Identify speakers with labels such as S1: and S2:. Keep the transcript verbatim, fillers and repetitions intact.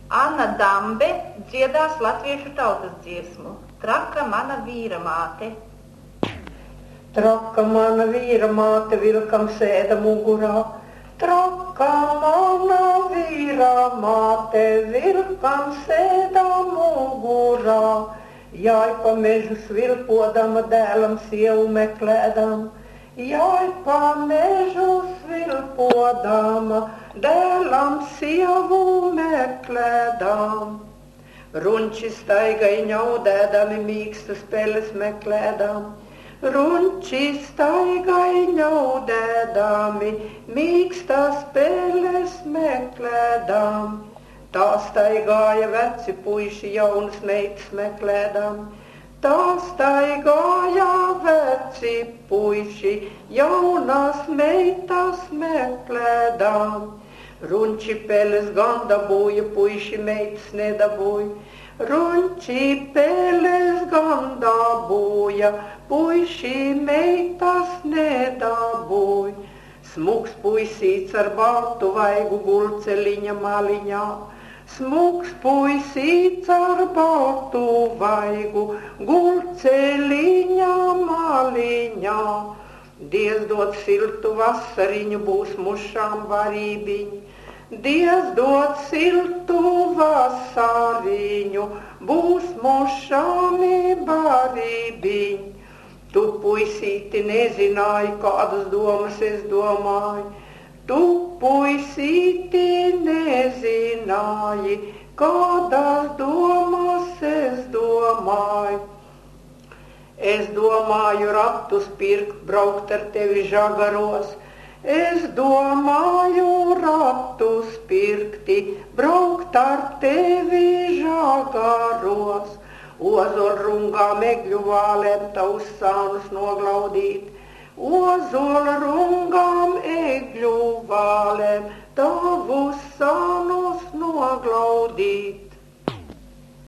S1: Anna Dambe dziedās latviešu tautas dziesmu Traka mana vīra māte.
S2: Traka mana vīra māte vilkam sēda mugurā. Traka mana vīra māte vilkam sēda mugurā. Jāj pa mežu svilpodama dēlam sievu meklēdam. Jāj pa mežu svilpodama dēlam sievu meklēdam. Runči staigai ņaudēdami mīkstas peles meklēdam. Runči staigai ņaudēdami mīkstas peles meklēdam. Tā staigāja veci puiši jaunas meitas meklēdam. Tā staigāja veci puiši jaunas meitas meklēdam. Runči peles gan dabūja, puiši meitas nedabūja. Runči peles gan dabūja, puiši meitas nedabūja. Smuks puisīts ar baltu vaigu gulceļiņa maliņā. Smuks puisīts ar baltu vaigu gulceļiņa maliņā. Dievs dod siltu vasariņu, būs mušām varībiņi. Dievs dod siltu vasariņu, būs mušāmi barībiņi. Tu, puisīti, nezināji, kādas domas es domāju. Tu, puisīti, nezināji, kādas domas es domāju. Es domāju ratus pirkt, braukt ar tevi žagaros. Es domāju ratus pirkti, braukt ar tevi žagaros. Ozolrungā megļu vālēm tavus sānus noglaudīt. Ozolrungām egļu vālēm tavus sānus noglaudīt.